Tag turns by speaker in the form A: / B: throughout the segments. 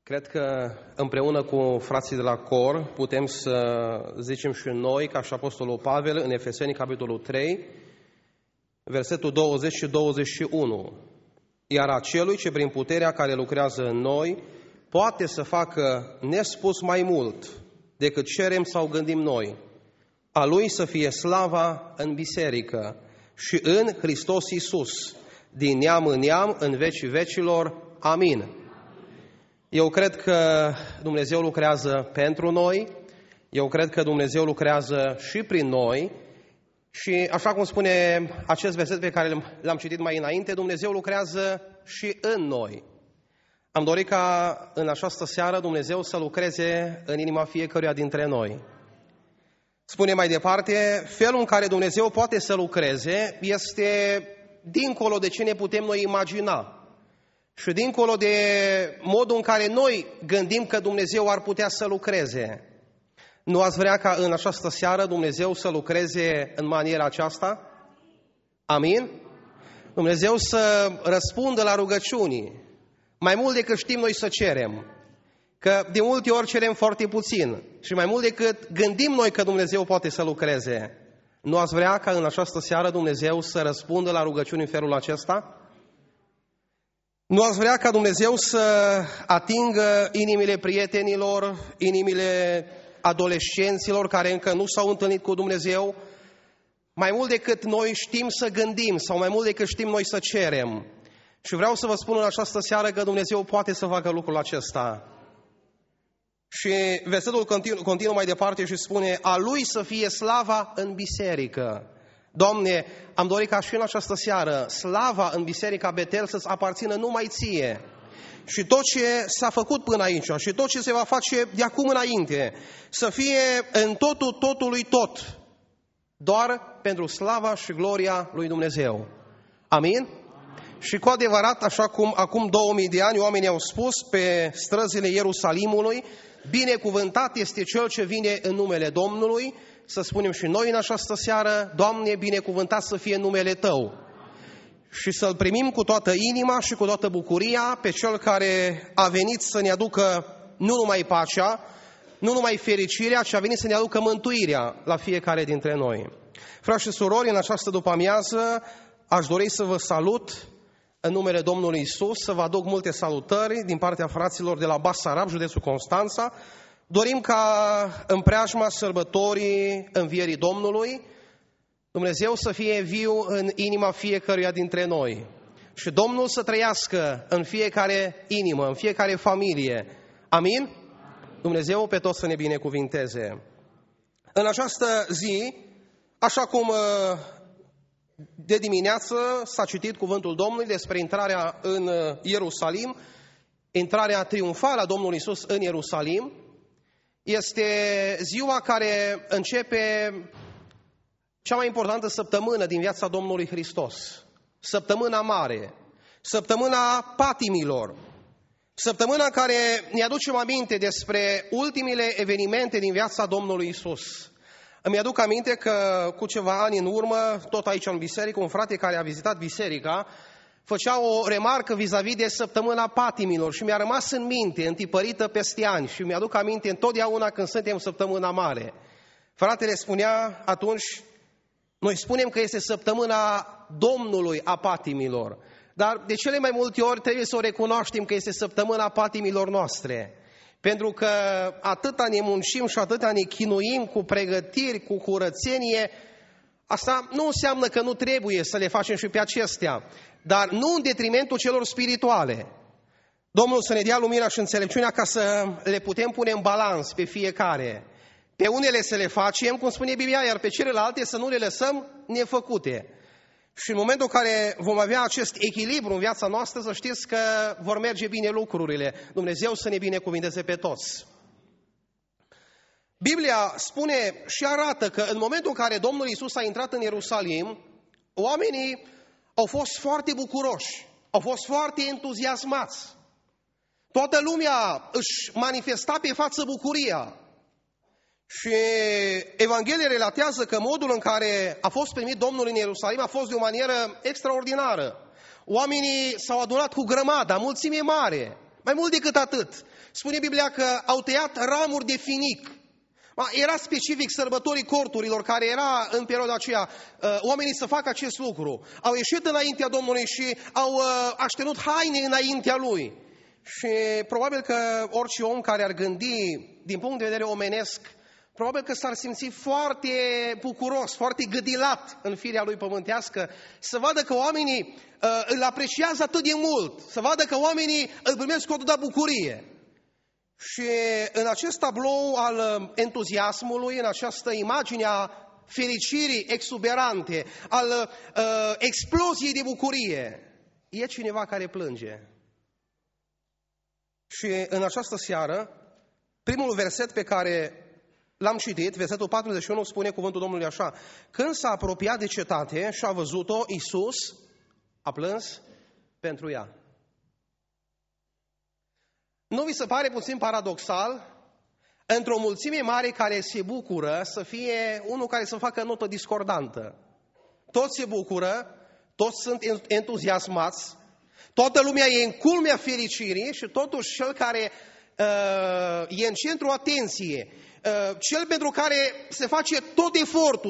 A: Cred că împreună cu frații de la cor putem să zicem și noi, ca și Apostolul Pavel, în Efeseni, capitolul 3, versetul 20 și 21. Iar acelui ce prin puterea care lucrează în noi poate să facă nespus mai mult decât cerem sau gândim noi. A Lui să fie slava în biserică și în Hristos Iisus, din neam în neam, în vecii vecilor. Amin. Eu cred că Dumnezeu lucrează pentru noi, eu cred că Dumnezeu lucrează și prin noi și, așa cum spune acest verset pe care l-am citit mai înainte, Dumnezeu lucrează și în noi. Am dorit ca în această seară Dumnezeu să lucreze în inima fiecăruia dintre noi. Spune mai departe, felul în care Dumnezeu poate să lucreze este dincolo de ce ne putem noi imagina și dincolo de modul în care noi gândim că Dumnezeu ar putea să lucreze. Nu ați vrea ca în această seară Dumnezeu să lucreze în maniera aceasta? Amin? Dumnezeu să răspundă la rugăciuni, mai mult decât știm noi să cerem. Că de multe ori cerem foarte puțin și mai mult decât gândim noi că Dumnezeu poate să lucreze. Nu ați vrea ca în această seară Dumnezeu să răspundă la rugăciuni în felul acesta? Nu ați vrea ca Dumnezeu să atingă inimile prietenilor, inimile adolescenților care încă nu s-au întâlnit cu Dumnezeu, mai mult decât noi știm să gândim sau mai mult decât știm noi să cerem. Și vreau să vă spun în această seară că Dumnezeu poate să facă lucrul acesta. Și versetul continuă mai departe și spune, a Lui să fie slava în biserică. Doamne, am dorit ca și în această seară slava în Biserica Betel să-ți aparțină numai Ție. Și tot ce s-a făcut până aici și tot ce se va face de acum înainte să fie în totul totului tot, doar pentru slava și gloria lui Dumnezeu. Amin? Și cu adevărat, așa cum acum 2000 de ani oamenii au spus pe străzile Ierusalimului, binecuvântat este Cel ce vine în numele Domnului, să spunem și noi în această seară, Doamne, binecuvântat să fie numele Tău. Și să-L primim cu toată inima și cu toată bucuria pe Cel care a venit să ne aducă nu numai pacea, nu numai fericirea, ci a venit să ne aducă mântuirea la fiecare dintre noi. Frați și surori, în această după-amiază aș dori să vă salut în numele Domnului Iisus, să vă aduc multe salutări din partea fraților de la Basarab, județul Constanța. Dorim ca în preajma sărbătorii învierii Domnului, Dumnezeu să fie viu în inima fiecăruia dintre noi și Domnul să trăiască în fiecare inimă, în fiecare familie. Amin? Dumnezeu pe toți să ne binecuvinteze. În această zi, așa cum de dimineață s-a citit cuvântul Domnului despre intrarea în Ierusalim, intrarea triumfală a Domnului Iisus în Ierusalim, este ziua care începe cea mai importantă săptămână din viața Domnului Hristos. Săptămâna mare, săptămâna patimilor, săptămâna în care ne aducem aminte despre ultimele evenimente din viața Domnului Iisus. Îmi aduc aminte că cu ceva ani în urmă, tot aici în biserică, un frate care a vizitat biserica, făcea o remarcă vis-a-vis de săptămâna patimilor și mi-a rămas în minte, întipărită peste ani și mi-aduc aminte întotdeauna când suntem săptămâna mare. Fratele spunea atunci, noi spunem că este săptămâna Domnului a patimilor, dar de cele mai multe ori trebuie să o recunoaștem că este săptămâna patimilor noastre. Pentru că atâta ne muncim și atâta ne chinuim cu pregătiri, cu curățenie, asta nu înseamnă că nu trebuie să le facem și pe acestea, dar nu în detrimentul celor spirituale. Domnul să ne dea lumina și înțelepciunea ca să le putem pune în balans pe fiecare. Pe unele să le facem, cum spune Biblia, iar pe celelalte să nu le lăsăm nefăcute. Și în momentul în care vom avea acest echilibru în viața noastră, să știți că vor merge bine lucrurile. Dumnezeu să ne binecuvinteze pe toți. Biblia spune și arată că în momentul în care Domnul Iisus a intrat în Ierusalim, oamenii au fost foarte bucuroși, au fost foarte entuziasmați. Toată lumea își manifesta pe față bucuria. Și Evanghelia relatează că modul în care a fost primit Domnul în Ierusalim a fost de o manieră extraordinară. Oamenii s-au adunat cu grămada, mulțime mare, Mai mult decât atât, spune Biblia că au tăiat ramuri de finic. Era specific sărbătorii corturilor, care era în perioada aceea, oamenii să facă acest lucru. Au ieșit înaintea Domnului și au așternut haine înaintea Lui. Și probabil că orice om care ar gândi din punct de vedere omenesc, probabil că s-ar simți foarte bucuros, foarte gâdilat în firea lui pământească, să vadă că oamenii îl apreciază atât de mult, să vadă că oamenii îl primesc cu atâta bucurie. Și în acest tablou al entuziasmului, în această imagine a fericirii exuberante, al exploziei de bucurie, e cineva care plânge. Și în această seară, primul verset pe care l-am citit, versetul 41, spune cuvântul Domnului așa: când s-a apropiat de cetate și a văzut-o, Iisus a plâns pentru ea. Nu vi se pare puțin paradoxal, într-o mulțime mare care se bucură, să fie unul care să facă notă discordantă? Toți se bucură, toți sunt entuziasmați, toată lumea e în culmea fericirii și totuși cel care e în centrul atenției, cel pentru care se face tot efortul,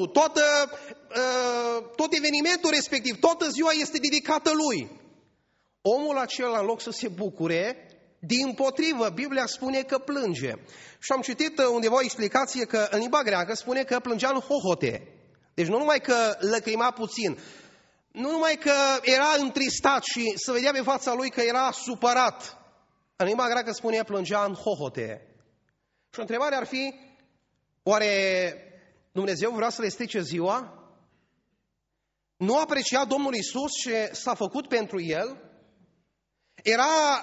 A: tot evenimentul respectiv, toată ziua este dedicată lui. Omul acela, în loc să se bucure, dimpotrivă, Biblia spune că plânge. Și am citit undeva o explicație că în limba greacă spune că plângea în hohote. Deci nu numai că lăcrima puțin, nu numai că era întristat și se vedea pe fața lui că era supărat. În limba greacă spune plângea în hohote. Și întrebarea ar fi, oare Dumnezeu vrea să le strice ziua? Nu aprecia Domnul Iisus ce s-a făcut pentru El? Era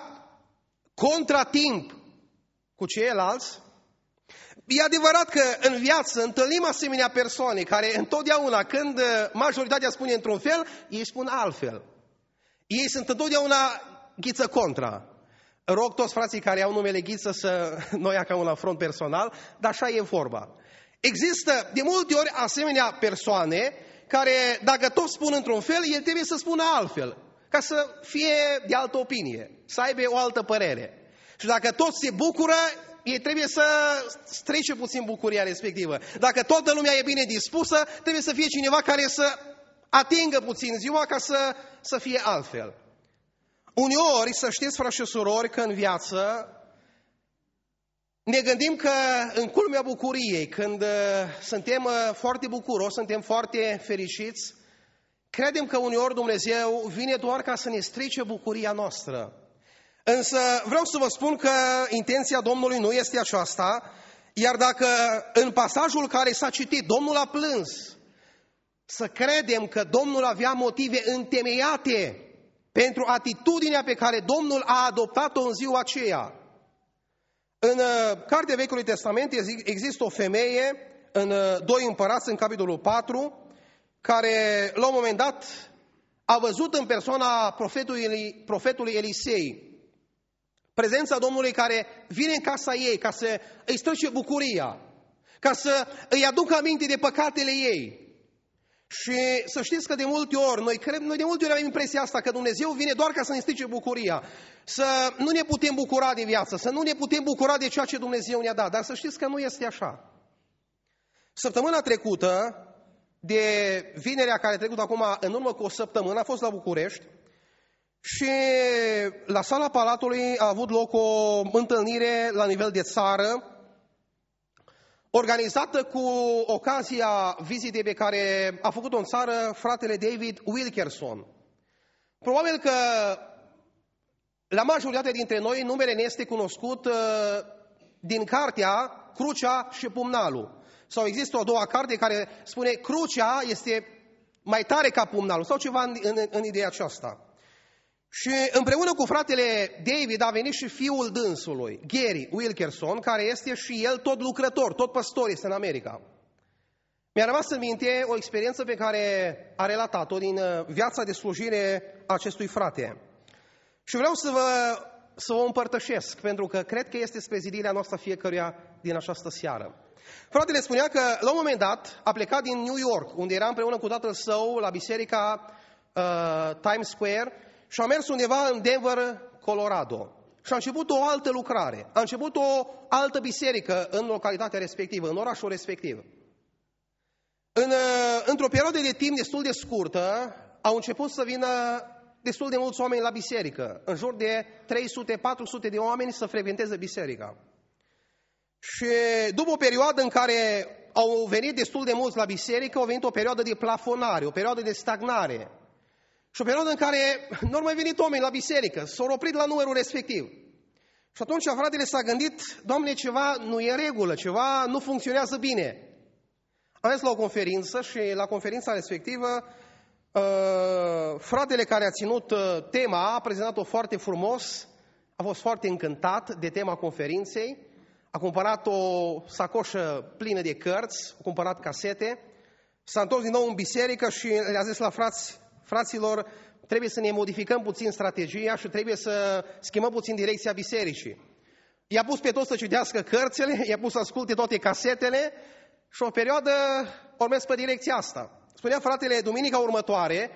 A: contratimp cu ceilalți? E adevărat că în viață întâlnim asemenea persoane care întotdeauna, când majoritatea spune într-un fel, ei spun altfel. Ei sunt întotdeauna ghiță contra. Rog toți frații care au numele Ghiță să nu ia ca un afront personal, dar așa e vorba. Există de multe ori asemenea persoane care, dacă toți spun într-un fel, el trebuie să spună altfel, ca să fie de altă opinie, să aibă o altă părere. Și dacă toți se bucură, ei trebuie să strece puțin bucuria respectivă. Dacă toată lumea e bine dispusă, trebuie să fie cineva care să atingă puțin ziua ca să fie altfel. Uneori, să știți, frați și surori, că în viață ne gândim că în culmea bucuriei, când suntem foarte bucuroși, suntem foarte fericiți, credem că uneori Dumnezeu vine doar ca să ne strice bucuria noastră. Însă vreau să vă spun că intenția Domnului nu este aceasta, iar dacă în pasajul care s-a citit Domnul a plâns, să credem că Domnul avea motive întemeiate pentru atitudinea pe care Domnul a adoptat-o în ziua aceea. În Cartea Vechiului Testament există o femeie, în 2 Împărați, în capitolul 4, care la un moment dat a văzut în persoana profetului Elisei prezența Domnului care vine în casa ei ca să îi străce bucuria, ca să îi aducă aminte de păcatele ei. Și să știți că de multe ori, noi de multe ori avem impresia asta, că Dumnezeu vine doar ca să ne strice bucuria, să nu ne putem bucura de viață, să nu ne putem bucura de ceea ce Dumnezeu ne-a dat. Dar să știți că nu este așa. Săptămâna trecută, de vinerea care a trecut acum, în urmă cu o săptămână, a fost la București și la sala Palatului a avut loc o întâlnire la nivel de țară, organizată cu ocazia vizitei pe care a făcut-o în țară fratele David Wilkerson. Probabil că la majoritatea dintre noi numele ne este cunoscut din cartea Crucea și Pumnalul. Sau există o a doua carte care spune Crucea este mai tare ca pumnalul sau ceva în ideea aceasta. Și împreună cu fratele David a venit și fiul dânsului, Gary Wilkerson, care este și el tot lucrător, tot păstor, este în America. Mi-a rămas în minte o experiență pe care a relatat-o din viața de slujire a acestui frate. Și vreau să vă împărtășesc, pentru că cred că este spre zidirea noastră fiecăruia din această seară. Fratele spunea că la un moment dat a plecat din New York, unde era împreună cu tatăl său la biserica Times Square, și a mers undeva în Denver, Colorado. și a început o altă lucrare, a început o altă biserică în localitatea respectivă, în orașul respectiv. Într-o perioadă de timp destul de scurtă, au început să vină destul de mulți oameni la biserică, în jur de 300-400 de oameni să frecventeze biserica. Și după o perioadă în care au venit destul de mulți la biserică, a venit o perioadă de plafonare, o perioadă de stagnare. Și o perioadă în care nu au mai venit oameni la biserică, s-au oprit la numărul respectiv. Și atunci fratele s-a gândit, Doamne, ceva nu e în regulă, ceva nu funcționează bine. Am mers la o conferință și la conferința respectivă, fratele care a ținut tema a prezentat-o foarte frumos, a fost foarte încântat de tema conferinței, a cumpărat o sacoșă plină de cărți, a cumpărat casete, s-a întors din nou în biserică și le-a zis la fraților, trebuie să ne modificăm puțin strategia și trebuie să schimbăm puțin direcția bisericii. I-a pus pe toți să citească cărțile, i-a pus să asculte toate casetele și o perioadă au mers pe direcția asta. Spunea fratele, duminica următoare,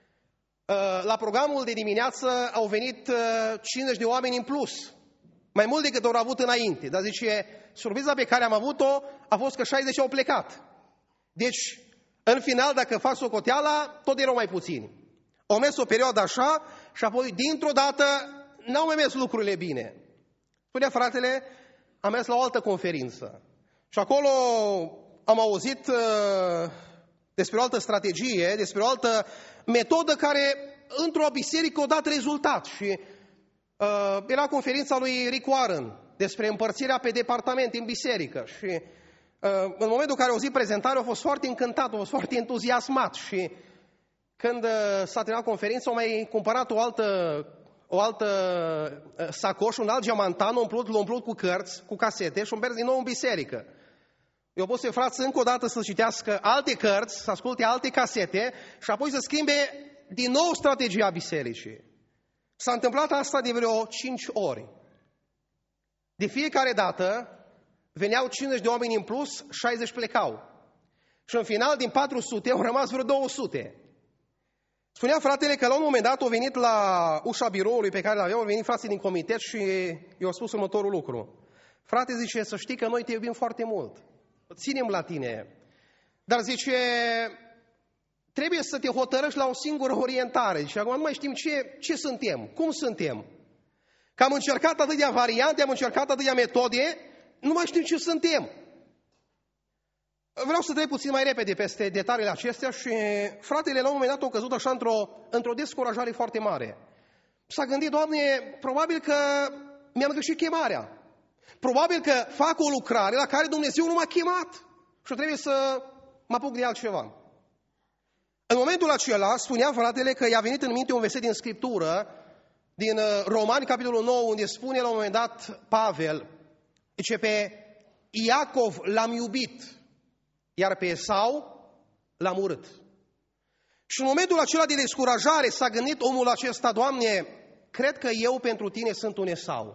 A: la programul de dimineață au venit 50 de oameni în plus, mai mult decât au avut înainte. Dar zice, surpriza pe care am avut-o a fost că 60 au plecat. Deci, în final, dacă fac socoteala, tot erau mai puțini. Au mers o perioadă așa și apoi, dintr-o dată, n-au mai mers lucrurile bine. Spunea fratele, am mers la o altă conferință. Și acolo am auzit despre o altă strategie, despre o altă metodă care, într-o biserică, a dat rezultat. Și era conferința lui Rick Warren despre împărțirea pe departamente în biserică. Și în momentul în care au auzit prezentarea, a fost foarte încântat, a fost foarte entuziasmat. Și când s-a terminat conferința, au mai cumpărat o altă sacoșă, un alt geamantan, l-a umplut cu cărți, cu casete și a mers din nou în biserică. Eu pot să frați încă o dată să citească alte cărți, să asculte alte casete și apoi să schimbe din nou strategia bisericii. S-a întâmplat asta de vreo 5 ori. De fiecare dată veneau 50 de oameni în plus, 60 plecau. Și în final, din 400, au rămas vreo 200. Spunea fratele că la un moment dat au venit la ușa biroului pe care l-aveau, au venit frații din comitet și i-au spus următorul lucru. Frate, zice, să știi că noi te iubim foarte mult. Ținem la tine. Dar zice, trebuie să te hotărăști la o singură orientare. Și acum nu mai știm ce suntem, cum suntem. Că am încercat atâtea variante, am încercat atâtea metode, nu mai știm ce suntem. Vreau să trec puțin mai repede peste detaliile acestea și fratele la un moment dat a căzut așa într-o descurajare foarte mare. S-a gândit, Doamne, probabil că mi-am greșit chemarea. Probabil că fac o lucrare la care Dumnezeu nu m-a chemat și trebuie să mă apuc de altceva. În momentul acela spunea fratele că i-a venit în minte un verset din Scriptură, din Romani, capitolul 9, unde spune la un moment dat Pavel, zice, pe Iacov l-am iubit, iar pe Esau l-am urât. Și în momentul acela de descurajare s-a gândit omul acesta, Doamne, cred că eu pentru tine sunt un Esau.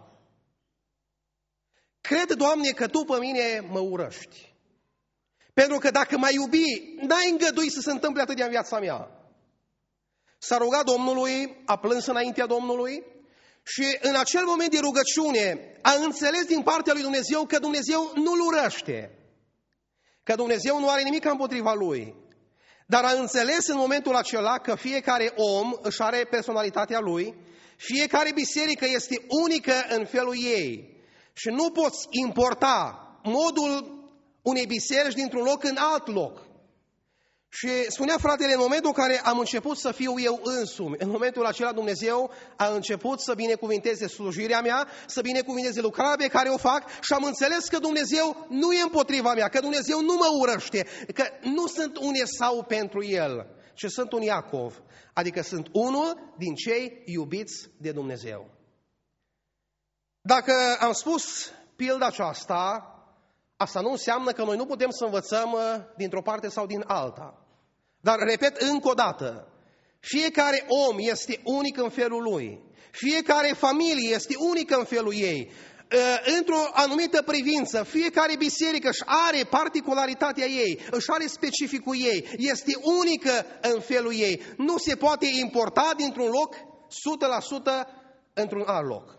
A: Cred, Doamne, că Tu pe mine mă urăști. Pentru că dacă m-ai iubi, n-ai îngăduit să se întâmple atât în viața mea. S-a rugat Domnului, a plâns înaintea Domnului și în acel moment de rugăciune a înțeles din partea lui Dumnezeu că Dumnezeu nu-l urăște, că Dumnezeu nu are nimic împotriva lui. Dar a înțeles în momentul acela că fiecare om își are personalitatea lui, fiecare biserică este unică în felul ei și nu poți importa modul unei biserici dintr-un loc în alt loc. Și spunea fratele, în momentul în care am început să fiu eu însumi, în momentul acela Dumnezeu a început să binecuvinteze slujirea mea, să binecuvinteze lucrarea pe care o fac și am înțeles că Dumnezeu nu e împotriva mea, că Dumnezeu nu mă urăște, că nu sunt un Esau pentru El, ci sunt un Iacov, adică sunt unul din cei iubiți de Dumnezeu. Dacă am spus pilda aceasta, asta nu înseamnă că noi nu putem să învățăm dintr-o parte sau din alta. Dar, repet încă o dată, fiecare om este unic în felul lui. Fiecare familie este unică în felul ei. Într-o anumită privință, fiecare biserică își are particularitatea ei, își are specificul ei, este unică în felul ei. Nu se poate importa dintr-un loc 100% într-un alt loc.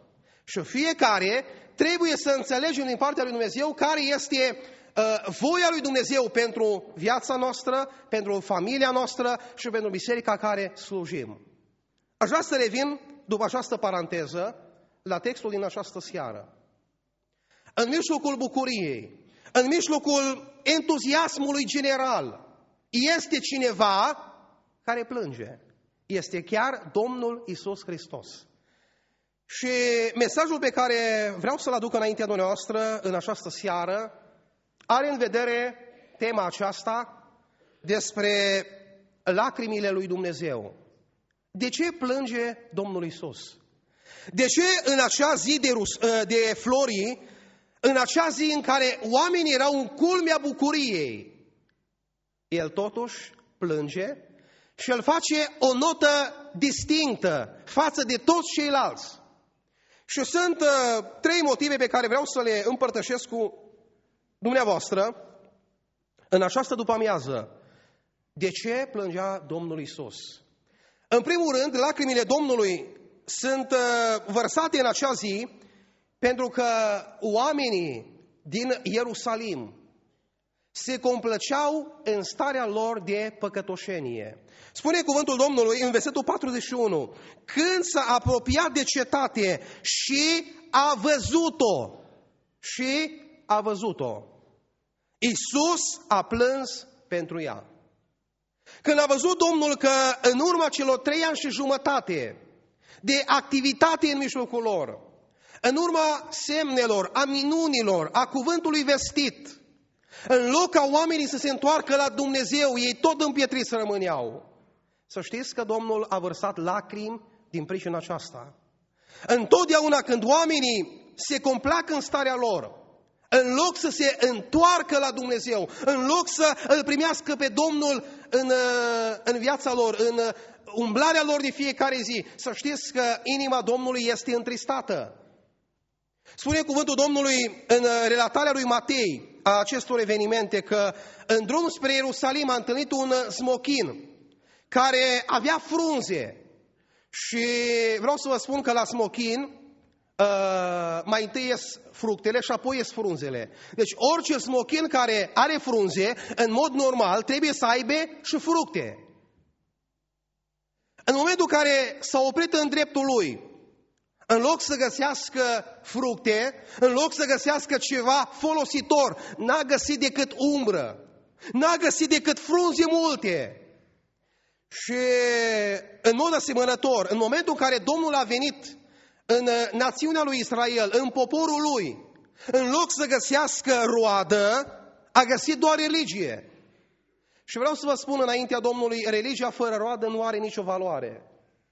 A: Și fiecare trebuie să înțelegem din partea lui Dumnezeu care este voia lui Dumnezeu pentru viața noastră, pentru familia noastră și pentru biserica care slujim. Aș vrea să revin, după această paranteză, la textul din această seară. În mijlocul bucuriei, în mijlocul entuziasmului general, este cineva care plânge. Este chiar Domnul Iisus Hristos. Și mesajul pe care vreau să-l aduc înaintea dumneavoastră în această seară are în vedere tema aceasta despre lacrimile lui Dumnezeu. De ce plânge Domnul Iisus? De ce în acea zi de Florii, în acea zi în care oamenii erau în culmea bucuriei, El totuși plânge și El face o notă distinctă față de toți ceilalți? Și sunt trei motive pe care vreau să le împărtășesc cu dumneavoastră în această după-amiază. De ce plângea Domnul Iisus? În primul rând, lacrimile Domnului sunt vărsate în acea zi pentru că oamenii din Ierusalim se complăceau în starea lor de păcătoșenie. Spune cuvântul Domnului în versetul 41, când s-a apropiat de cetate și a văzut-o, Iisus a plâns pentru ea. Când a văzut Domnul că în urma celor 3 ani și jumătate de activitate în mijlocul lor, în urma semnelor, a minunilor, a cuvântului vestit, în loc ca oamenii să se întoarcă la Dumnezeu, ei tot împietriți rămâneau. Să știți că Domnul a vărsat lacrimi din pricina aceasta. Întotdeauna când oamenii se complac în starea lor, în loc să se întoarcă la Dumnezeu, în loc să îl primească pe Domnul în viața lor, în umblarea lor de fiecare zi, să știți că inima Domnului este întristată. Spune cuvântul Domnului în relatarea lui Matei a acestor evenimente că în drum spre Ierusalim a întâlnit un smochin care avea frunze. Și vreau să vă spun că la smochin mai întâi ies fructele și apoi ies frunzele. Deci orice smochin care are frunze, în mod normal, trebuie să aibă și fructe. În momentul în care s-a oprit în dreptul lui, în loc să găsească fructe, în loc să găsească ceva folositor, n-a găsit decât umbră, n-a găsit decât frunze multe. Și în mod asemănător, în momentul în care Domnul a venit în națiunea lui Israel, în poporul lui, în loc să găsească roadă, a găsit doar religie. Și vreau să vă spun înaintea Domnului, religia fără roadă nu are nicio valoare.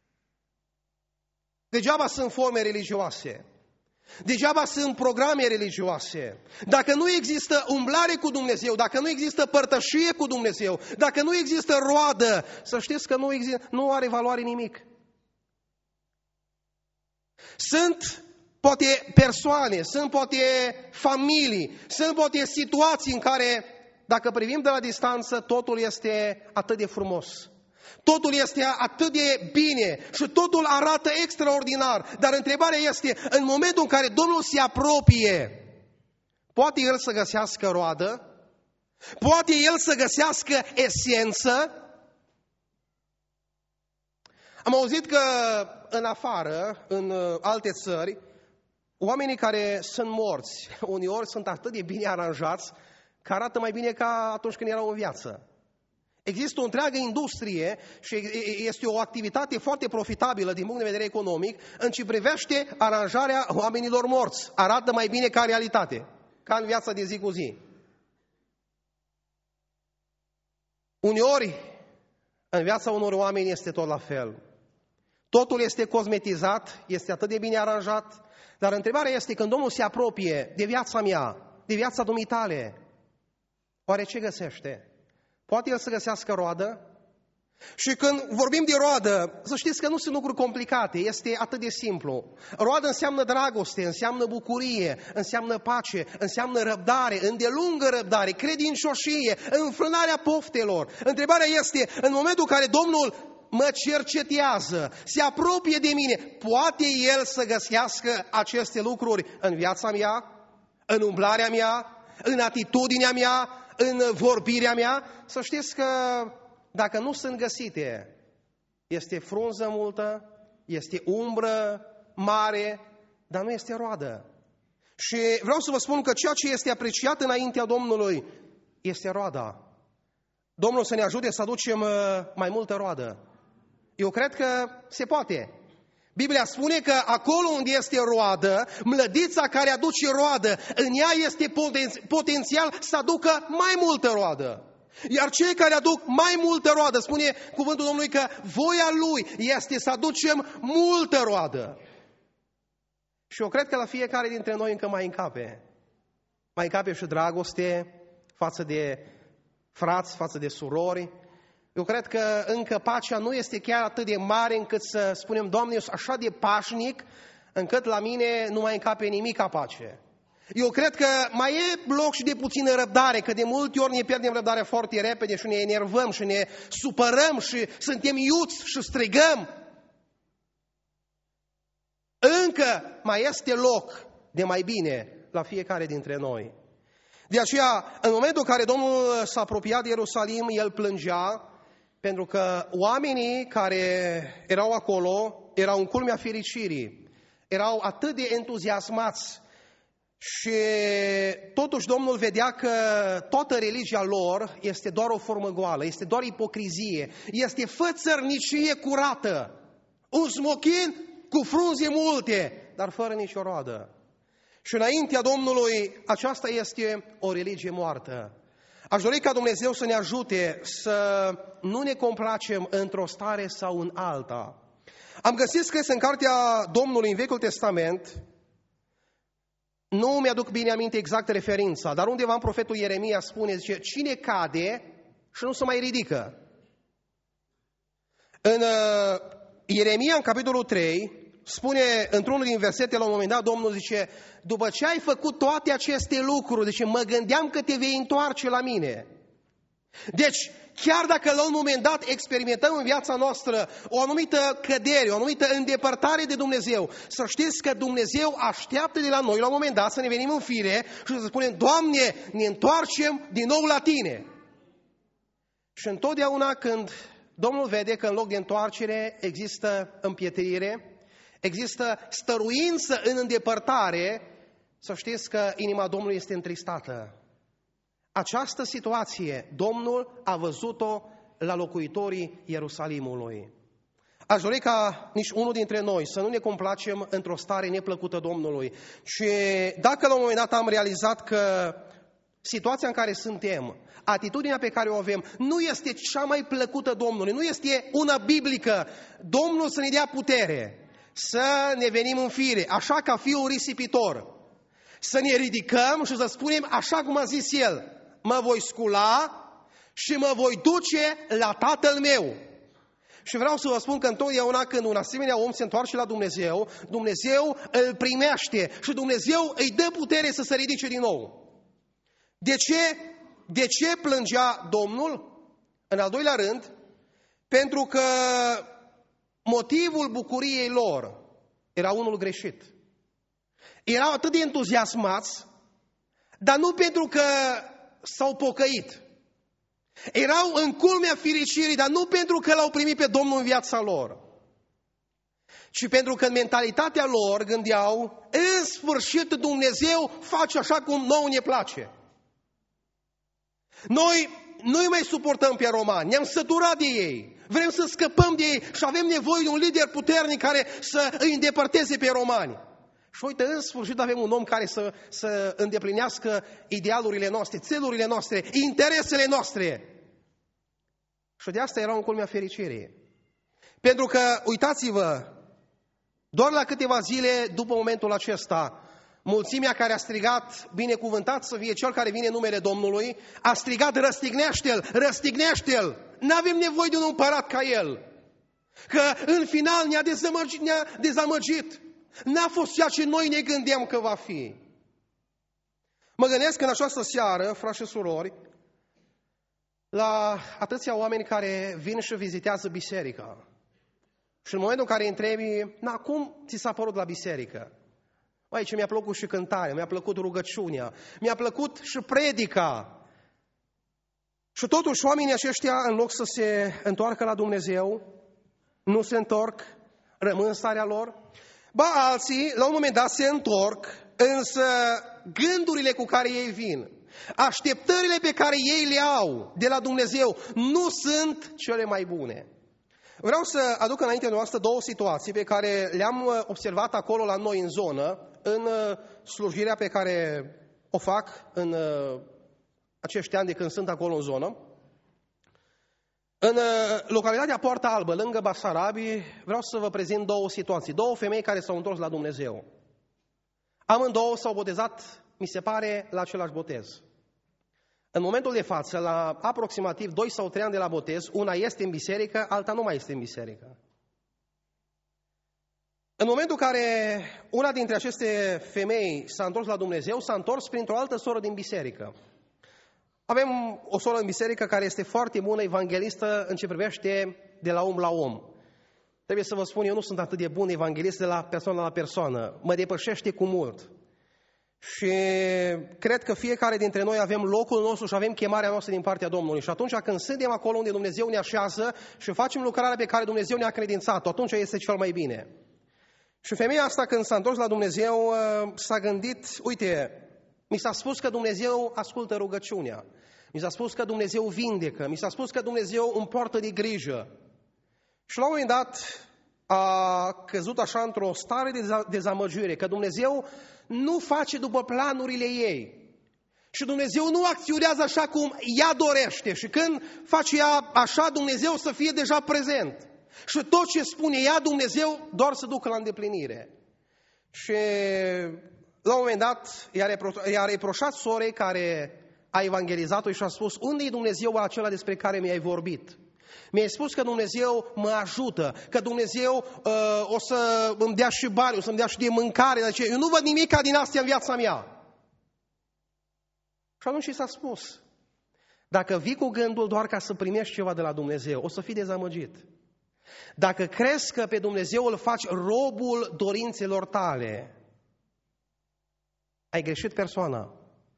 A: Degeaba sunt forme religioase, degeaba sunt programe religioase. Dacă nu există umblare cu Dumnezeu, dacă nu există părtășie cu Dumnezeu, dacă nu există roadă, să știți că nu are valoare nimic. Sunt poate persoane, sunt poate familii, sunt poate situații în care, dacă privim de la distanță, totul este atât de frumos. Totul este atât de bine și totul arată extraordinar. Dar întrebarea este, în momentul în care Domnul se apropie, poate El să găsească roadă? Poate El să găsească esență? Am auzit că în afară, în alte țări, oamenii care sunt morți, uneori sunt atât de bine aranjați că arată mai bine ca atunci când erau în viață. Există o întreagă industrie și este o activitate foarte profitabilă din punct de vedere economic în ce privește aranjarea oamenilor morți. Arată mai bine ca în realitate, ca în viața de zi cu zi. Uneori, în viața unor oameni este tot la fel. Totul este cosmetizat, este atât de bine aranjat, dar întrebarea este când Domnul se apropie de viața mea, de viața dumitale, oare ce găsește? Poate El să găsească roadă? Și când vorbim de roadă, să știți că nu sunt lucruri complicate, este atât de simplu. Roadă înseamnă dragoste, înseamnă bucurie, înseamnă pace, înseamnă răbdare, îndelungă răbdare, credincioșie, înfrânarea poftelor. Întrebarea este, în momentul în care Domnul mă cercetează, se apropie de mine, poate el să găsească aceste lucruri în viața mea, în umblarea mea, în atitudinea mea, în vorbirea mea? Să știți că dacă nu sunt găsite, este frunză multă, este umbră mare, dar nu este roadă. Și vreau să vă spun că ceea ce este apreciat înaintea Domnului este roada. Domnul să ne ajute să aducem mai multă roadă. Eu cred că se poate. Biblia spune că acolo unde este roadă, mlădița care aduce roadă, în ea este potențial să aducă mai multă roadă. Iar cei care aduc mai multă roadă, spune cuvântul Domnului că voia Lui este să aducem multă roadă. Și eu cred că la fiecare dintre noi încă mai încape. Mai încape și dragoste față de frați, față de surori. Eu cred că încă pacea nu este chiar atât de mare încât să spunem, Doamne, eu sunt așa de pașnic încât la mine nu mai încape nimic ca pace. Eu cred că mai e loc și de puțină răbdare, că de multe ori ne pierdem răbdarea foarte repede și ne enervăm și ne supărăm și suntem iuți și strigăm. Încă mai este loc de mai bine la fiecare dintre noi. De aceea, în momentul în care Domnul s-a apropiat de Ierusalim, El plângea, pentru că oamenii care erau acolo erau în culmea fericirii, erau atât de entuziasmați și totuși Domnul vedea că toată religia lor este doar o formă goală, este doar ipocrizie, este fățărnicie curată, un smochin cu frunze multe, dar fără nicio roadă. Și înaintea Domnului aceasta este o religie moartă. Aș dori ca Dumnezeu să ne ajute să nu ne complacem într-o stare sau în alta. Am găsit scris în cartea Domnului în Vechiul Testament, nu mi-aduc bine aminte exact referința, dar undeva în profetul Ieremia spune, zice, cine cade și nu se mai ridică. În Ieremia, în capitolul 3, spune într-unul din versete, la un moment dat, Domnul zice, după ce ai făcut toate aceste lucruri, zice, mă gândeam că te vei întoarce la mine. Deci, chiar dacă la un moment dat experimentăm în viața noastră o anumită cădere, o anumită îndepărtare de Dumnezeu, să știți că Dumnezeu așteaptă de la noi la un moment dat să ne venim în fire și să spunem, Doamne, ne întoarcem din nou la Tine. Și întotdeauna când Domnul vede că în loc de întoarcere există împietrire, există stăruință în îndepărtare, să știți că inima Domnului este întristată. Această situație Domnul a văzut-o la locuitorii Ierusalimului. Aș dori ca nici unul dintre noi să nu ne complacem într-o stare neplăcută Domnului. Și dacă la un moment dat am realizat că situația în care suntem, atitudinea pe care o avem, nu este cea mai plăcută Domnului, nu este una biblică, Domnul să ne dea putere să ne venim în fire, așa ca fiul risipitor, să ne ridicăm și să spunem așa cum a zis El, mă voi scula și mă voi duce la Tatăl meu. Și vreau să vă spun că întotdeauna când un asemenea om se întoarce la Dumnezeu, Dumnezeu îl primește și Dumnezeu îi dă putere să se ridice din nou. De ce plângea Domnul? În al doilea rând, pentru că motivul bucuriei lor era unul greșit. Erau atât de entuziasmați, dar nu pentru că s-au pocăit. Erau în culmea fericirii, dar nu pentru că l-au primit pe Domnul în viața lor, ci pentru că în mentalitatea lor gândeau, în sfârșit Dumnezeu face așa cum nouă ne place. Noi nu-i mai suportăm pe romani, ne-am săturat de ei, vrem să scăpăm de ei și avem nevoie de un lider puternic care să îi îndepărteze pe romani. Și uite, în sfârșit avem un om care să îndeplinească idealurile noastre, țelurile noastre, interesele noastre. Și de asta erau în culmea fericirii. Pentru că, uitați-vă, doar la câteva zile după momentul acesta, mulțimea care a strigat, binecuvântat să fie cel care vine în numele Domnului, a strigat, răstignește-l, răstignește-l, n-avem nevoie de un împărat ca el. Că în final ne-a dezamăgit. N-a fost ceea ce noi ne gândeam că va fi. Mă gândesc că în această seară, frați și surori, la atâția oameni care vin și vizitează biserica. Și în momentul în care îi întrebi, cum ți s-a părut la biserică? Ce mi-a plăcut și cântarea, mi-a plăcut rugăciunea, mi-a plăcut și predica. Și totuși oamenii aceștia, în loc să se întoarcă la Dumnezeu, nu se întorc, rămân în starea lor. Alții, la un moment dat, se întorc, însă gândurile cu care ei vin, așteptările pe care ei le au de la Dumnezeu, nu sunt cele mai bune. Vreau să aduc înaintea noastră două situații pe care le-am observat acolo la noi în zonă, în slujirea pe care o fac în acești ani de când sunt acolo în zonă. În localitatea Poarta Albă, lângă Basarabi, vreau să vă prezint două situații. Două femei care s-au întors la Dumnezeu. Amândouă s-au botezat, mi se pare, la același botez. În momentul de față, la aproximativ 2 sau 3 ani de la botez, una este în biserică, alta nu mai este în biserică. În momentul în care una dintre aceste femei s-a întors la Dumnezeu, s-a întors printr-o altă soră din biserică. Avem o soră în biserică care este foarte bună evanghelistă în ce privește de la om la om. Trebuie să vă spun, eu nu sunt atât de bun evanghelist de la persoană la persoană. Mă depășește cu mult. Și cred că fiecare dintre noi avem locul nostru și avem chemarea noastră din partea Domnului. Și atunci când suntem acolo unde Dumnezeu ne așează și facem lucrarea pe care Dumnezeu ne-a credințat-o, atunci este cel mai bine. Și femeia asta, când s-a întors la Dumnezeu, s-a gândit, uite, mi s-a spus că Dumnezeu ascultă rugăciunea, mi s-a spus că Dumnezeu vindecă, mi s-a spus că Dumnezeu îmi poartă de grijă. Și la un moment dat a căzut așa într-o stare de dezamăgire, că Dumnezeu nu face după planurile ei. Și Dumnezeu nu acționează așa cum ea dorește. Și când face ea așa, Dumnezeu să fie deja prezent. Și tot ce spune ea, Dumnezeu doar să ducă la îndeplinire. Și la un moment dat i-a reproșat sorei care a evangelizat-o și a spus, unde e Dumnezeu acela despre care mi-ai vorbit? Mi-ai spus că Dumnezeu mă ajută, că Dumnezeu o să îmi dea și bani, o să îmi dea și de mâncare. Deci eu nu văd nimic din astea în viața mea. Și atunci i s-a spus, dacă vii cu gândul doar ca să primești ceva de la Dumnezeu, o să fii dezamăgit. Dacă crezi că pe Dumnezeu îl faci robul dorințelor tale, ai greșit persoana.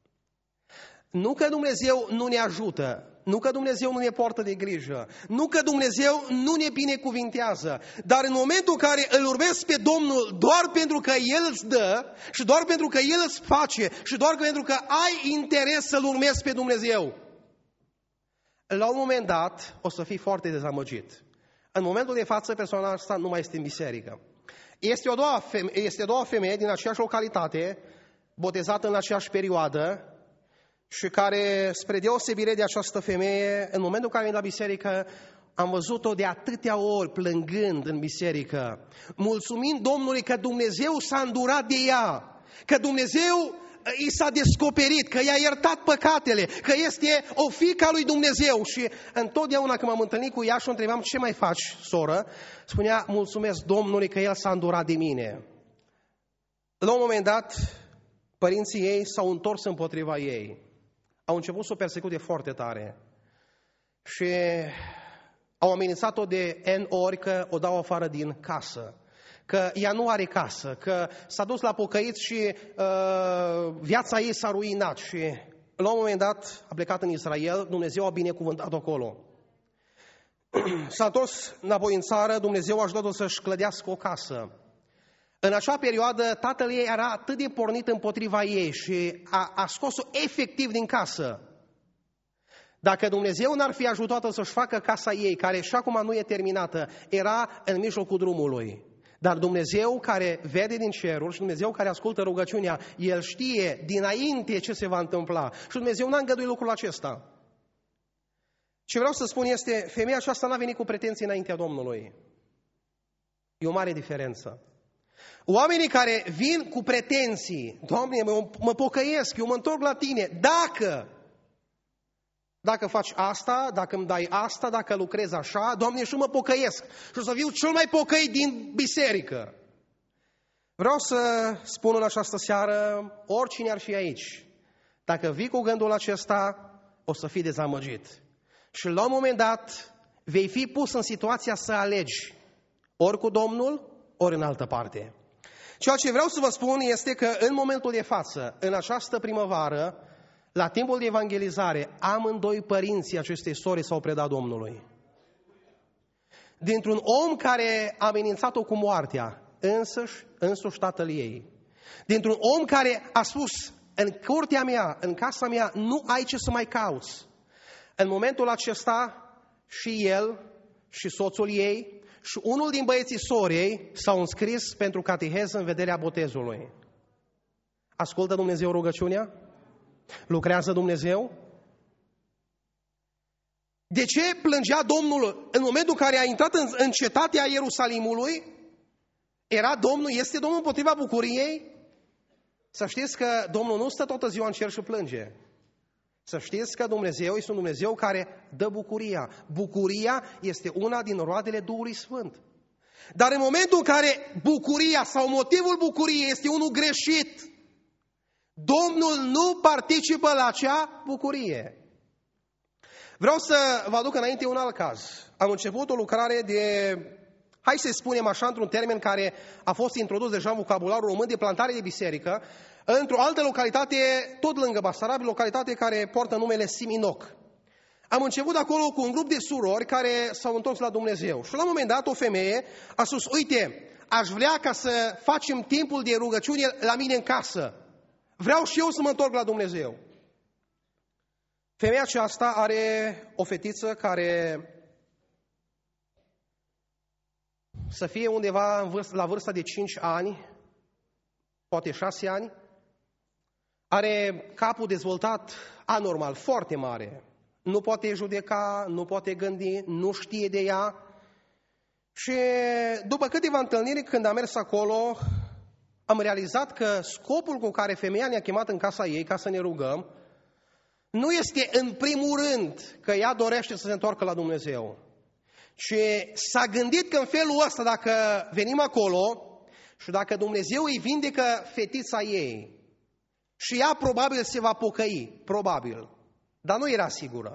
A: Nu că Dumnezeu nu ne ajută, nu că Dumnezeu nu ne poartă de grijă, nu că Dumnezeu nu ne binecuvintează, dar în momentul în care îl urmezi pe Domnul doar pentru că El îți dă și doar pentru că El îți face și doar pentru că ai interes să-L urmezi pe Dumnezeu, la un moment dat o să fii foarte dezamăgit. În momentul de față, persoana asta nu mai este în biserică. Este a doua femeie din aceeași localitate, botezată în aceeași perioadă, și care, spre deosebire de această femeie, în momentul în care vine la biserică, am văzut-o de atâtea ori plângând în biserică, mulțumind Domnului că Dumnezeu s-a îndurat de ea, că Dumnezeu i s-a descoperit, că i-a iertat păcatele, că este o fiică a lui Dumnezeu. Și întotdeauna când m-am întâlnit cu ea și o întrebam, ce mai faci, soră? Spunea, mulțumesc Domnului că El s-a îndurat de mine. La un moment dat, părinții ei s-au întors împotriva ei. Au început să o persecute foarte tare și au amenințat-o de N ori că o dau afară din casă, că ea nu are casă, că s-a dus la pocăit și viața ei s-a ruinat. Și la un moment dat a plecat în Israel, Dumnezeu a binecuvântat acolo. S-a întors înapoi în țară, Dumnezeu a ajutat-o să-și clădească o casă. În acea perioadă, tatăl ei era atât de pornit împotriva ei și a scos-o efectiv din casă. Dacă Dumnezeu n-ar fi ajutat-o să-și facă casa ei, care și acum nu e terminată, era în mijlocul drumului. Dar Dumnezeu care vede din ceruri și Dumnezeu care ascultă rugăciunea, El știe dinainte ce se va întâmpla. Și Dumnezeu n-a îngăduit lucrul acesta. Ce vreau să spun este, femeia aceasta n-a venit cu pretenții înaintea Domnului. E o mare diferență. Oamenii care vin cu pretenții, Doamne, mă pocăiesc, eu mă întorc la Tine, dacă faci asta, dacă îmi dai asta, dacă lucrezi așa, Doamne, și mă pocăiesc și o să fiu cel mai pocăit din biserică. Vreau să spun în această seară, oricine ar fi aici, dacă vii cu gândul acesta, o să fii dezamăgit. Și la un moment dat vei fi pus în situația să alegi ori cu Domnul, ori în altă parte. Ceea ce vreau să vă spun este că în momentul de față, în această primăvară, la timpul de evangelizare, amândoi părinții acestei sori s-au predat Domnului. Dintr-un om care a amenințat-o cu moartea, însuși tatăl ei. Dintr-un om care a spus, în curtea mea, în casa mea, nu ai ce să mai cauți. În momentul acesta, și el, și soțul ei, și unul din băieții sorei s-au înscris pentru cateheză în vederea botezului. Ascultă Dumnezeu rugăciunea? Lucrează Dumnezeu? De ce plângea Domnul în momentul în care a intrat în cetatea Ierusalimului? Este Domnul împotriva bucuriei? Să știți că Domnul nu stă toată ziua în cer și plânge. Să știți că Dumnezeu este un Dumnezeu care dă bucuria. Bucuria este una din roadele Duhului Sfânt. Dar în momentul în care bucuria sau motivul bucuriei este unul greșit, Domnul nu participă la acea bucurie. Vreau să vă aduc înainte un alt caz. Am început o lucrare de, hai să spunem așa, într-un termen care a fost introdus deja în vocabularul român, de plantare de biserică, într-o altă localitate, tot lângă Basarab, localitate care poartă numele Siminoc. Am început acolo cu un grup de surori care s-au întors la Dumnezeu. Și la un moment dat o femeie a spus, uite, aș vrea ca să facem timpul de rugăciune la mine în casă. Vreau și eu să mă întorc la Dumnezeu. Femeia aceasta are o fetiță care să fie undeva la vârsta de 5 ani, poate 6 ani, are capul dezvoltat anormal, foarte mare. Nu poate judeca, nu poate gândi, nu știe de ea. Și după câteva întâlniri, când am mers acolo, am realizat că scopul cu care femeia ne-a chemat în casa ei, ca să ne rugăm, nu este în primul rând că ea dorește să se întoarcă la Dumnezeu. Și s-a gândit că în felul ăsta, dacă venim acolo și dacă Dumnezeu îi vindecă fetița ei, și ea probabil se va pocăi, probabil, dar nu era sigură.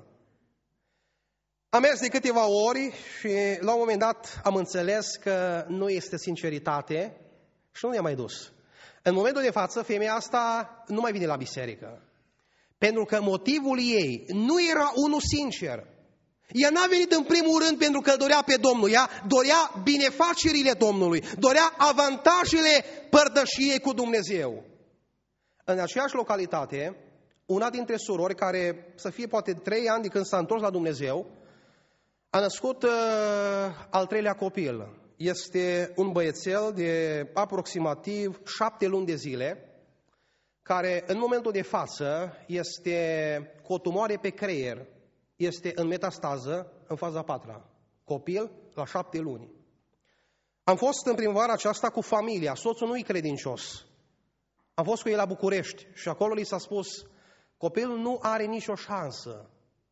A: Am mers de câteva ori și la un moment dat am înțeles că nu este sinceritate și nu ne-a mai dus. În momentul de față, femeia asta nu mai vine la biserică. Pentru că motivul ei nu era unul sincer. Ea n-a venit în primul rând pentru că dorea pe Domnul, ea dorea binefacerile Domnului, dorea avantajele părtășiei cu Dumnezeu. În aceeași localitate, una dintre surori, care să fie poate 3 ani de când s-a întors la Dumnezeu, a născut al 3-lea copil. Este un băiețel de aproximativ 7 luni de zile, care în momentul de față este cu o tumoare pe creier, este în metastază în faza 4-a. Copil la 7 luni. Am fost în primăvara aceasta cu familia, soțul nu-i credincios. Am fost cu ei la București și acolo li s-a spus, copilul nu are nicio șansă.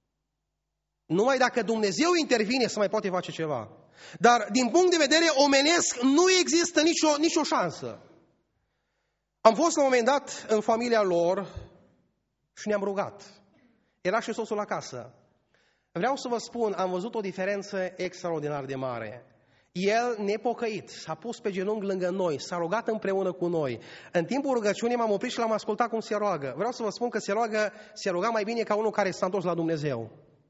A: Numai dacă Dumnezeu intervine să mai poate face ceva. Dar din punct de vedere omenesc nu există nicio șansă. Am fost la un moment dat în familia lor și ne-am rugat. Era și soțul acasă. Vreau să vă spun, am văzut o diferență extraordinar de mare. El, nepocăit, s-a pus pe genunchi lângă noi, s-a rugat împreună cu noi. În timpul rugăciunii m-am oprit și l-am ascultat cum se roagă. Vreau să vă spun că se ruga mai bine ca unul care s-a întors la Dumnezeu.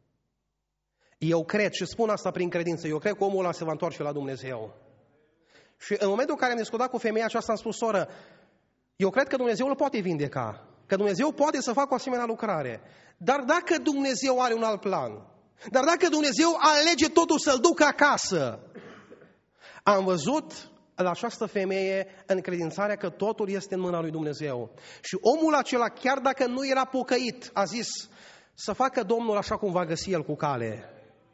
A: Eu cred și spun asta prin credință, eu cred că omul ăla se va întoarce la Dumnezeu. Și în momentul în care am discutat cu femeia aceasta, am spus, soră, eu cred că Dumnezeu îl poate vindeca, că Dumnezeu poate să facă o asemenea lucrare. Dar dacă Dumnezeu are un alt plan, dar dacă Dumnezeu alege totul să-l ducă acasă, am văzut la această femeie încredințarea că totul este în mâna lui Dumnezeu. Și omul acela, chiar dacă nu era pocăit, a zis să facă Domnul așa cum va găsi el cu cale.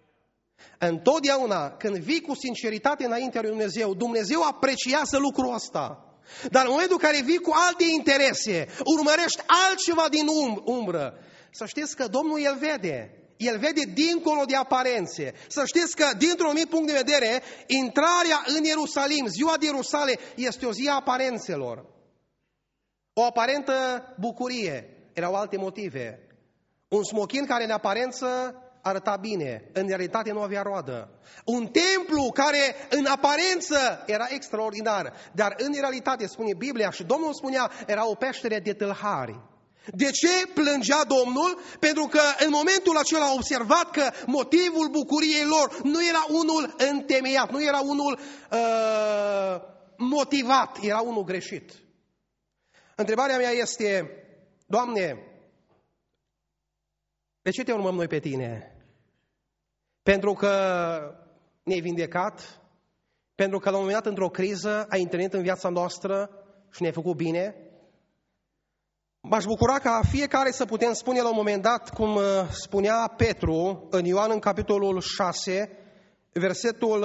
A: Întotdeauna când vii cu sinceritate înaintea lui Dumnezeu, Dumnezeu apreciază lucrul ăsta. Dar în momentul în care vii cu alte interese, urmărești altceva din umbră, să știți că Domnul El vede. El vede dincolo de aparențe. Să știți că, dintr-un anumit punct de vedere, intrarea în Ierusalim, ziua de Ierusale, este o zi a aparențelor. O aparentă bucurie. Erau alte motive. Un smochin care în aparență arăta bine, în realitate nu avea roadă. Un templu care în aparență era extraordinar, dar în realitate, spune Biblia și Domnul spunea, era o peștere de tâlhari. De ce plângea Domnul? Pentru că în momentul acela a observat că motivul bucuriei lor nu era unul întemeiat, nu era unul motivat, era unul greșit. Întrebarea mea este, Doamne, de ce te urmăm noi pe Tine? Pentru că ne-ai vindecat? Pentru că la un moment dat, într-o criză, ai intervenit în viața noastră și ne-ai făcut bine? M-aș bucura ca fiecare să putem spune la un moment dat, cum spunea Petru în Ioan, în capitolul 6, versetul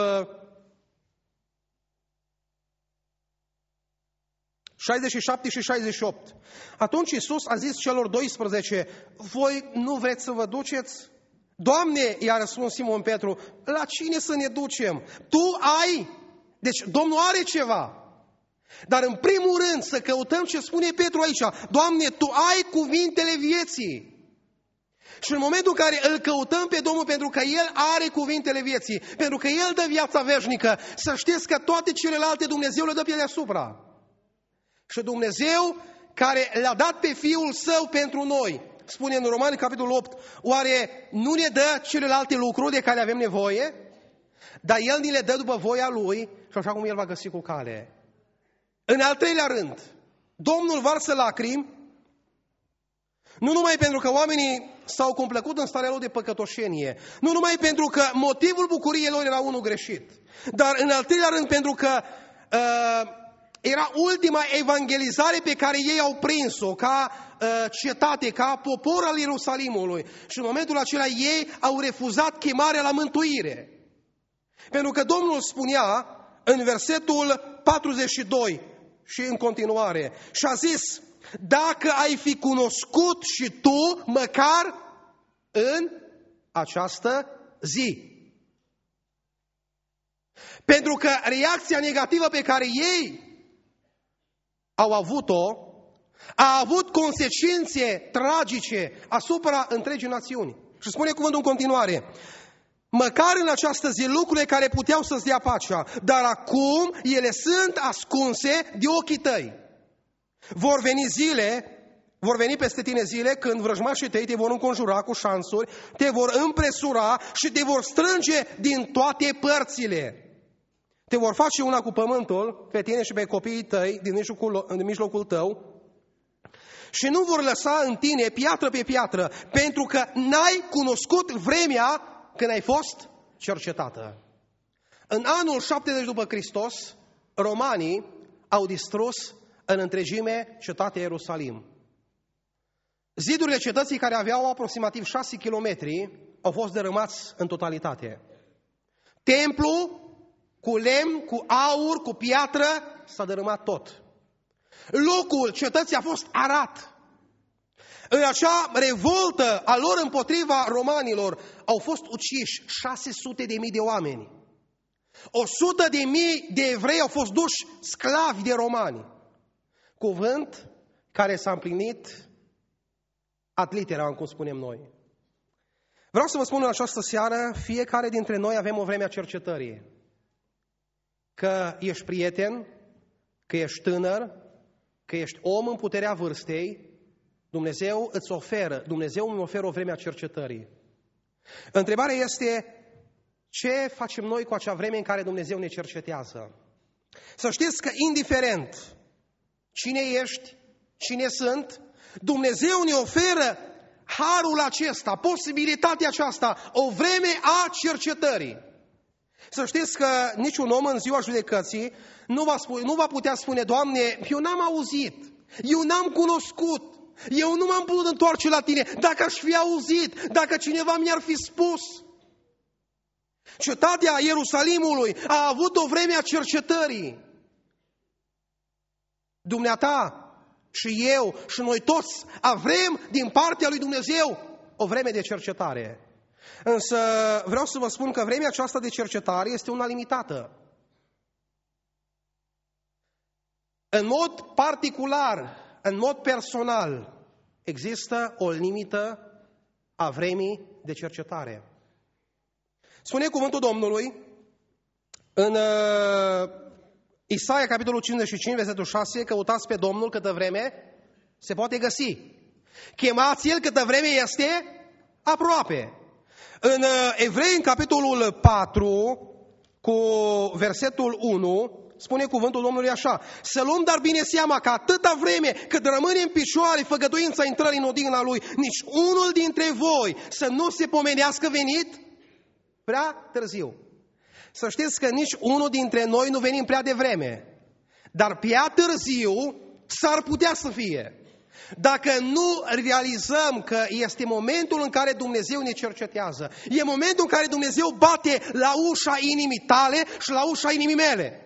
A: 67 și 68. Atunci Iisus a zis celor 12, voi nu vreți să vă duceți? Doamne, i-a răspuns Simon Petru, la cine să ne ducem? Tu ai, deci Domnul are ceva. Dar în primul rând să căutăm ce spune Petru aici. Doamne, Tu ai cuvintele vieții. Și în momentul în care îl căutăm pe Domnul pentru că El are cuvintele vieții, pentru că El dă viața veșnică, să știți că toate celelalte Dumnezeu le dă pe deasupra. Și Dumnezeu care le-a dat pe Fiul Său pentru noi, spune în Romani, capitolul 8, oare nu ne dă celelalte lucruri de care avem nevoie? Dar El ni le dă după voia Lui și așa cum El va găsi cu cale. În al treilea rând, Domnul varsă lacrimi, nu numai pentru că oamenii s-au complăcut în starea lor de păcătoșenie, nu numai pentru că motivul bucuriei lor era unul greșit, dar în al treilea rând pentru că era ultima evangelizare pe care ei au prins-o ca cetate, ca popor al Ierusalimului. Și în momentul acela ei au refuzat chemarea la mântuire. Pentru că Domnul spunea în versetul 42 și în continuare, și a zis, dacă ai fi cunoscut și tu măcar în această zi. Pentru că reacția negativă pe care ei au avut-o, a avut consecințe tragice asupra întregii națiuni. Și spune cuvântul în continuare, măcar în această zi lucrurile care puteau să-ți dea pacea, dar acum ele sunt ascunse de ochii tăi. Vor veni peste tine zile când vrăjmașii tăi te vor înconjura cu șansuri, te vor împresura și te vor strânge din toate părțile. Te vor face una cu pământul, pe tine și pe copiii tăi din mijlocul tău și nu vor lăsa în tine piatră pe piatră, pentru că n-ai cunoscut vremea când ai fost cercetată. În anul 70 după Hristos, romanii au distrus în întregime cetatea Ierusalim. Zidurile cetății, care aveau aproximativ 6 kilometri, au fost dărâmați în totalitate. Templul, cu lemn, cu aur, cu piatră, s-a dărâmat tot. Locul cetății a fost arat. În acea revoltă a lor împotriva romanilor au fost uciși 600.000 de oameni. 100.000 de evrei au fost duși sclavi de romani. Cuvânt care s-a împlinit ad literam, cum spunem noi. Vreau să vă spun în această seară, fiecare dintre noi avem o vreme a cercetării. Că ești prieten, că ești tânăr, că ești om în puterea vârstei, Dumnezeu îmi oferă o vreme a cercetării. Întrebarea este, ce facem noi cu acea vreme în care Dumnezeu ne cercetează? Să știți că indiferent cine ești, cine sunt, Dumnezeu ne oferă harul acesta, posibilitatea aceasta, o vreme a cercetării. Să știți că niciun om în ziua judecății nu va putea spune, Doamne, eu n-am auzit, eu n-am cunoscut, eu nu m-am putut întoarce la Tine, dacă aș fi auzit, dacă cineva mi-ar fi spus. Cetatea Ierusalimului a avut o vreme a cercetării. Dumneata și eu și noi toți avem din partea lui Dumnezeu o vreme de cercetare. Însă vreau să vă spun că vremea aceasta de cercetare este una limitată. În mod particular, în mod personal, există o limită a vremii de cercetare. Spune cuvântul Domnului în Isaia, capitolul 55, versetul 6, căutați pe Domnul câtă vreme se poate găsi. Chemați-l câtă vreme este aproape. În Evrei, în capitolul 4, cu versetul 1, spune cuvântul Domnului așa: să luăm dar bine seama că atâta vreme cât rămâne în picioare făgăduința intrării în odihna Lui, nici unul dintre voi să nu se pomenească venit prea târziu. Să știți că nici unul dintre noi nu venim prea devreme, dar prea târziu s-ar putea să fie. Dacă nu realizăm că este momentul în care Dumnezeu ne cercetează, e momentul în care Dumnezeu bate la ușa inimii tale și la ușa inimii mele.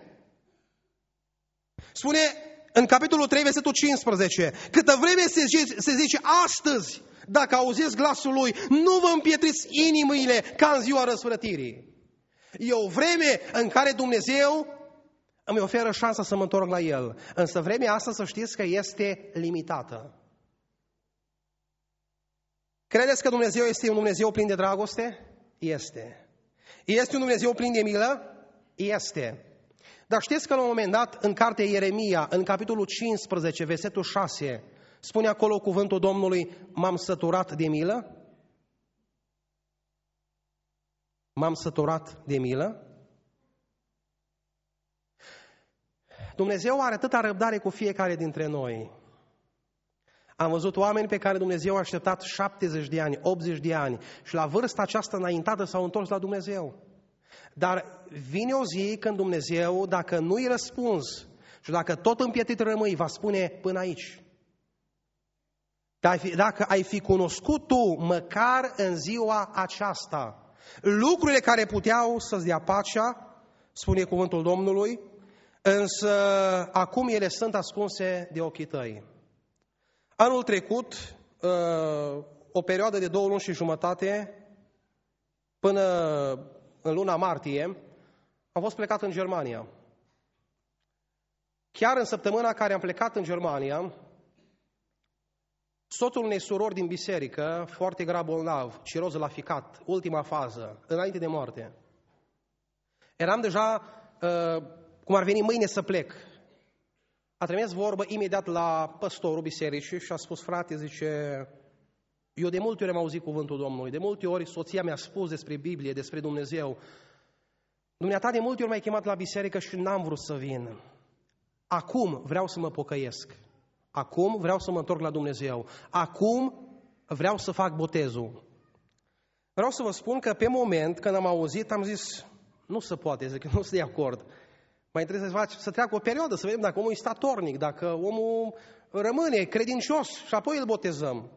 A: Spune în capitolul 3, versetul 15, câtă vreme se zice astăzi, dacă auziți glasul Lui, nu vă împietriți inimile ca în ziua răsplătirii. E o vreme în care Dumnezeu îmi oferă șansa să mă întorc la El. Însă vremea asta, să știți că este limitată. Credeți că Dumnezeu este un Dumnezeu plin de dragoste? Este. Este un Dumnezeu plin de milă? Este. Dar știți că la un moment dat, în cartea Ieremia, în capitolul 15, versetul 6, spune acolo cuvântul Domnului: m-am săturat de milă? M-am săturat de milă? Dumnezeu are atâta răbdare cu fiecare dintre noi. Am văzut oameni pe care Dumnezeu a așteptat 70 de ani, 80 de ani și la vârsta aceasta înaintată s-au întors la Dumnezeu. Dar vine o zi când Dumnezeu, dacă nu-i răspuns și dacă tot împietit rămâi, va spune: până aici. Dacă ai fi cunoscut tu, măcar în ziua aceasta, lucrurile care puteau să-ți dea pacea, spune cuvântul Domnului, însă acum ele sunt ascunse de ochii tăi. Anul trecut, o perioadă de 2 luni și jumătate, până în luna martie, am fost plecat în Germania. Chiar în săptămâna care am plecat în Germania, soțul unei surori din biserică, foarte grav bolnav, ciroză la ficat, ultima fază, înainte de moarte. Eram deja, cum ar veni mâine să plec. A trimis vorbă imediat la păstorul bisericii și a spus: frate, zice, eu de multe ori am auzit cuvântul Domnului, de multe ori soția mi-a spus despre Biblie, despre Dumnezeu. Dumneata de multe ori m-ai chemat la biserică și n-am vrut să vin. Acum vreau să mă pocăiesc. Acum vreau să mă întorc la Dumnezeu. Acum vreau să fac botezul. Vreau să vă spun că pe moment, când am auzit, am zis: nu se poate, zic, nu sunt de acord. Mai trebuie să treacă o perioadă, să vedem dacă omul e statornic, dacă omul rămâne credincios și apoi îl botezăm.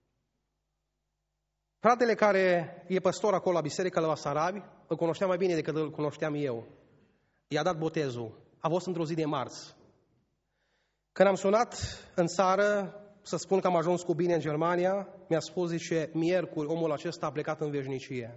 A: Fratele care e păstor acolo la biserică la Basarabi, îl cunoștea mai bine decât îl cunoșteam eu. I-a dat botezul. A fost într-o zi de marți. Când am sunat în țară să spun că am ajuns cu bine în Germania, mi-a spus, zice, miercuri omul acesta a plecat în veșnicie.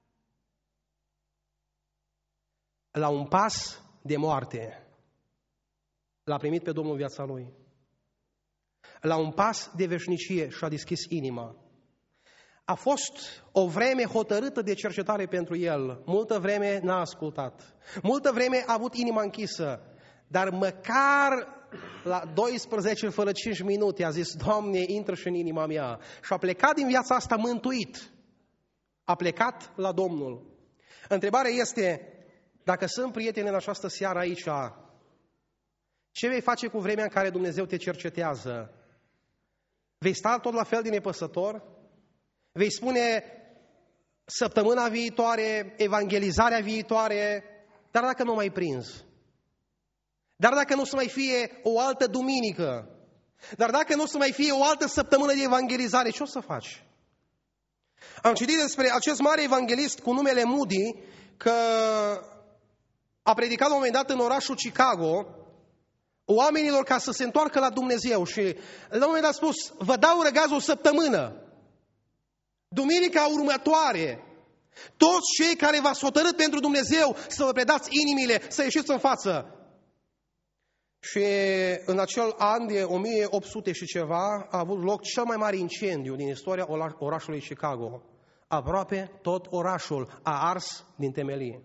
A: La un pas de moarte l-a primit pe Domnul în viața lui. La un pas de veșnicie și-a deschis inima. A fost o vreme hotărâtă de cercetare pentru el. Multă vreme n-a ascultat. Multă vreme a avut inima închisă. Dar măcar la 12 fără 5 minute a zis: Doamne, intră și în inima mea. Și a plecat din viața asta mântuit. A plecat la Domnul. Întrebarea este: dacă sunt prieteni în această seară aici, ce vei face cu vremea în care Dumnezeu te cercetează? Vei sta tot la fel de nepăsător? Vei spune săptămâna viitoare, evangelizarea viitoare, dar dacă nu mai prins? Dar dacă nu o să mai fie o altă duminică? Dar dacă nu o să mai fie o altă săptămână de evangelizare, ce o să faci? Am citit despre acest mare evanghelist cu numele Moody, că a predicat la un moment dat în orașul Chicago oamenilor ca să se întoarcă la Dumnezeu și la un moment dat a spus: vă dau răgaz o săptămână. Duminica următoare, toți cei care v-ați hotărât pentru Dumnezeu să vă predați inimile, să ieșiți în față. Și în acel an de 1800 și ceva a avut loc cel mai mare incendiu din istoria orașului Chicago. Aproape tot orașul a ars din temelie.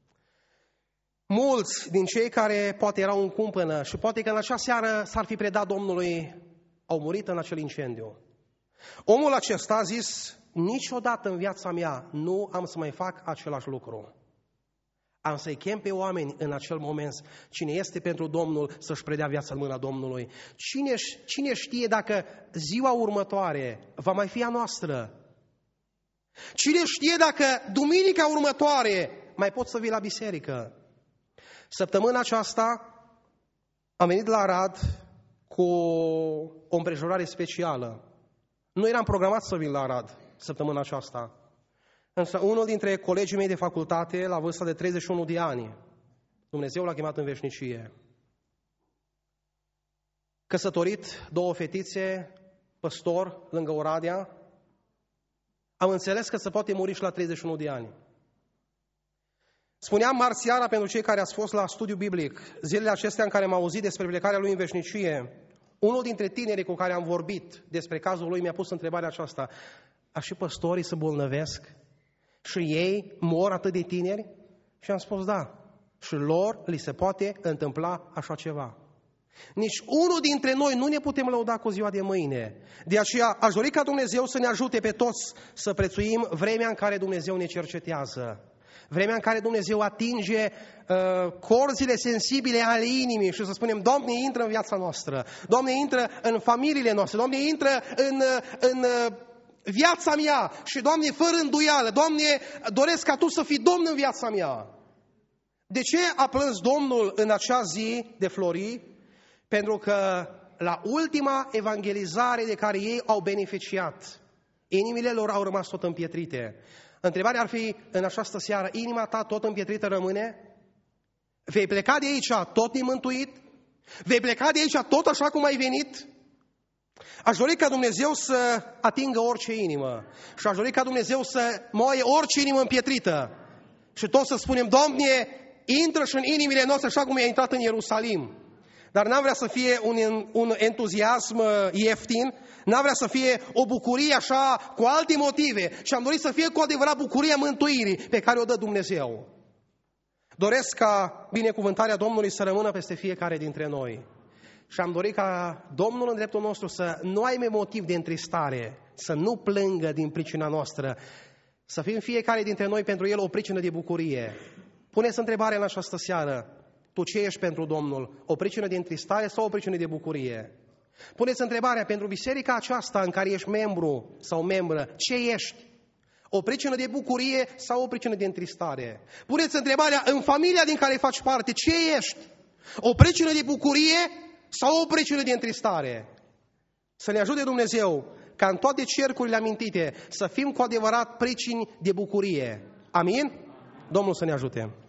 A: Mulți din cei care poate erau în cumpănă și poate că în acea seară s-ar fi predat Domnului, au murit în acel incendiu. Omul acesta a zis: niciodată în viața mea nu am să mai fac același lucru. Am să-i chem pe oameni în acel moment. Cine este pentru Domnul să-și predea viața în mâna Domnului. Cine știe dacă ziua următoare va mai fi a noastră? Cine știe dacă duminica următoare mai poți să vii la biserică? Săptămâna aceasta am venit la Arad cu o împrejurare specială. Nu eram programat să vin la Arad săptămâna aceasta. Însă unul dintre colegii mei de facultate, la vârsta de 31 de ani, Dumnezeu l-a chemat în veșnicie. Căsătorit, 2 fetițe, păstor lângă Oradea, am înțeles că se poate muri și la 31 de ani. Spuneam marți seara, pentru cei care ați fost la studiu biblic, zilele acestea în care m-au auzit despre plecarea lui în veșnicie, unul dintre tinerii cu care am vorbit despre cazul lui mi-a pus întrebarea aceasta: a și păstorii se bolnăvesc? Și ei mor atât de tineri? Și am spus da. Și lor li se poate întâmpla așa ceva. Nici unul dintre noi nu ne putem lăuda cu ziua de mâine. De aceea aș dori ca Dumnezeu să ne ajute pe toți să prețuim vremea în care Dumnezeu ne cercetează. Vremea în care Dumnezeu atinge corzile sensibile ale inimii și să spunem: Doamne, intră în viața noastră, Doamne, intră în familiile noastre, Doamne, intră în viața mea și, Doamne, fără îndoială, Doamne, doresc ca Tu să fii Domn în viața mea. De ce a plâns Domnul în acea zi de flori? Pentru că la ultima evangelizare de care ei au beneficiat, inimile lor au rămas tot împietrite. Întrebarea ar fi în această seară: inima ta tot împietrită rămâne? Vei pleca de aici tot nemântuit? Vei pleca de aici tot așa cum ai venit? Aș dori ca Dumnezeu să atingă orice inimă și aș dori ca Dumnezeu să moaie orice inimă împietrită și toți să spunem: Doamne, intră și în inimile noastre așa cum i-a intrat în Ierusalim. Dar n-am vrea să fie un entuziasm ieftin, n-am vrea să fie o bucurie așa cu alte motive, și am dorit să fie cu adevărat bucuria mântuirii pe care o dă Dumnezeu. Doresc ca binecuvântarea Domnului să rămână peste fiecare dintre noi. Și am dorit ca Domnul în dreptul nostru să nu aibă motiv de întristare, să nu plângă din pricina noastră, să fim fiecare dintre noi pentru El o pricină de bucurie. Puneți întrebarea în această seară: tu ce ești pentru Domnul? O pricină de întristare sau o pricină de bucurie? Puneți întrebarea pentru biserica aceasta în care ești membru sau membră: ce ești? O pricină de bucurie sau o pricină de întristare? Puneți întrebarea în familia din care faci parte: ce ești? O pricină de bucurie sau o pricină de întristare? Să ne ajute Dumnezeu ca în toate cercurile amintite să fim cu adevărat pricini de bucurie. Amin? Domnul să ne ajute!